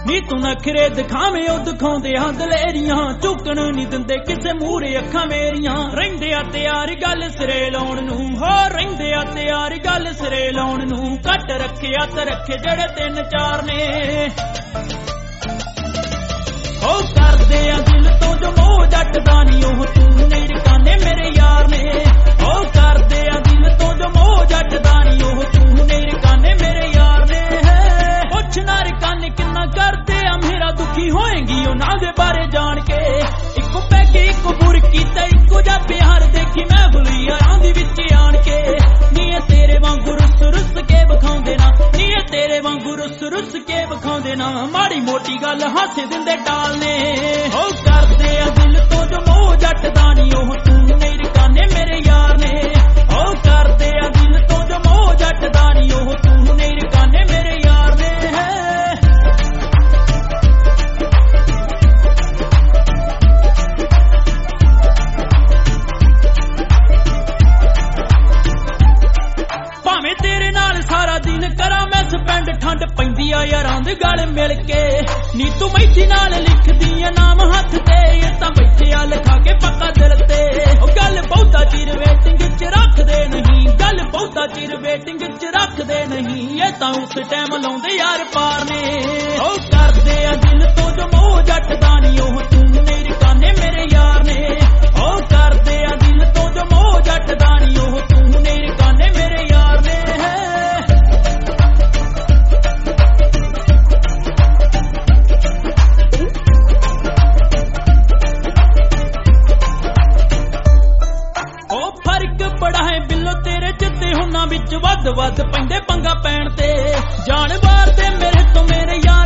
ਨੀ ਤੂੰ ਨਖਰੇ ਦਿਖਾਵੇਂ ਉਹ ਦਿਖਾਉਂਦੇ ਹਾਂ ਦਲੇਰੀਆਂ, ਝੁਕਣ ਨਹੀਂ ਦਿੰਦੇ ਕਿਸੇ ਮੂਹਰੇ ਅੱਖਾਂ ਮੇਰੀਆਂ। ਰਹਿੰਦੇ ਆ ਤਿਆਰ ਗੱਲ ਸਿਰੇ ਲਾਉਣ ਨੂੰ, ਹੋ ਰਹਿੰਦੇ ਆ ਤਿਆਰ ਗੱਲ ਸਿਰੇ ਲਾਉਣ ਨੂੰ। ਘੱਟ ਰੱਖਿਆ ਤੇ ਰੱਖੇ ਜਿਹੜੇ 3-4 ਨੇ, ਉਹ ਕਰਦੇ ਆ ਦਿਲ ਤੋਂ ਜੋ ਮੋਹ ਜੱਟ ਦਾ ਨੀ ਉਹ ਤੂੰ ਨਹੀਂ ਰਕਾਨੇ ਮੇਰੇ ਯਾਰ ਨੇ। ਉਹ ਕਰਦੇ ਆ ਦਿਲ ਤੋਂ ਜੋ ਮੋਹ ਜੱਟ ਦਾ ਨੀ ਉਹ ਤੂੰ ਨਹੀਂ ਰਕਾਨੇ ਮੇਰੇ ਯਾਰ ਨੇ। ਪੁੱਛ ਨਾ ਰਕਾਨੇ ਕਿੰਨਾ ਕਰਦੇ ਆ ਮੇਰਾ ਦੁਖੀ ਹੋਏਗੀ ਉਹਨਾਂ ਦੇ ਬਾਰੇ ਜਾਣ ਕੇ। ਇੱਕੋ ਪੈਗੀ ਇੱਕੋ ਬੁਰਕੀ ਤੇ ਇੱਕੋ ਜਿਹਾ ਪਿਆਰ ਦੇਖੀ ਮੈਂ ਭੁਲੀ ਯਾਰਾਂ ਦੀ ਵਿੱਚ ਆਣ ਕੇ। ਨੀ ਇਹ ਤੇਰੇ ਵਾਂਗੂ ਰੁੱਸ ਰੁੱਸ ਕੇ ਵਿਖਾਉਂਦੇ ਨਾ, ਨੀ ਇਹ ਤੇਰੇ ਵਾਂਗੂ ਰੁੱਸ ਰੁੱਸ ਕੇ ਵਿਖਾਉਂਦੇ ਨਾ। ਮਾੜੀ ਮੋਟੀ ਗੱਲ ਹਾਸੇ ਦਿੰਦੇ ਟਾਲ ਨੇ, ਉਹ ਕਰਦੇ ਆ ਦਿਲ ਤੋਂ ਜੋ ਮੋਹ ਜੱਟ ਦਾ ਨੀ ਉਹ ਤੂੰ ਨਹੀਂ ਰਕਾਨੇ ਮੇਰੇ ਯਾਰ ਨੇ। ਉਹ ਕਰਦੇ ਆ ਦਿਲ ਤੋਂ ਜੋ ਮੋਹ ਜੱਟ ਦਾ ਨੀ ਉਹ ਤੂੰ ਨਹੀਂ ਰਕਾਨੇ ਮੇਰੇ ਯਾਰ ਨੇ। ਭਾਵੇਂ ਤੇਰੇ ਨਾਲ ਸਾਰਾ ਦਿਨ ਕਰਾਂ ਮੈਂ ਸਪੈਂਡ, ਠੰਡ ਪੈਂਦੀ ਆ ਯਾਰਾਂ ਦੇ ਗਲ ਮਿਲ ਕੇ। ਨੀ ਤੂੰ ਮੈਥੀ ਨਾਲ ਲਿਖਦੀ ਆ ਨਾਮ ਹੱਥ ਤੇ, ਇਹ ਤਾਂ ਬੈਠੇ ਆ ਲਿਖਾ ਕੇ ਪੱਕਾ ਦਿਲ ਤੇ। ਉਹ ਗੱਲ ਬਹੁਤਾ ਚਿਰ ਵੇਟਿੰਗ ਚ ਰੱਖਦੇ ਨਹੀਂ, ਗੱਲ ਬਹੁਤਾ ਚਿਰ ਵੇਟਿੰਗ ਚ ਰੱਖਦੇ ਨਹੀਂ। ਇਹ ਤਾਂ ਉਸ ਟਾਈਮ ਲਾਉਂਦੇ ਯਾਰ ਪਾਰ ਨੇ। ਉਹ ਕਰਦੇ ਆ ਦਿਲ ਤੋਂ ਜੋ ਮੋਹ ਜੱਟ ਦਾ ਨੀ ਉਹ ਤੂੰ ਨਹੀਂ ਰਕਾਨੇ ਮੇਰੇ ਯਾਰ ਨੇ। ਉਹ ਕਰਦੇ ਆ ਦਿਲ ਤੋਂ ਜੋ ਮੋਹ ਜੱਟ ਦਾ ਨੀ ਉਹ ਤੂੰ ਨਹੀਂ ਰਕਾਨੇ ਮੇਰੇ ਯਾਰ ਨੇ। ਬੜਾ ਹੈ ਬਿੱਲੋ ਤੇਰੇ ਜਿੱਤੇ ਹੁਨਾਂ ਵਿੱਚ ਵੱਧ ਵੱਧ ਪੈਂਦੇ ਪੰਗਾ ਪੈਣ ਤੇ। ਜਾਣ ਬਾਰ ਤੇ ਮੇਰੇ ਤੋਂ ਮੇਰੇ ਯਾਰ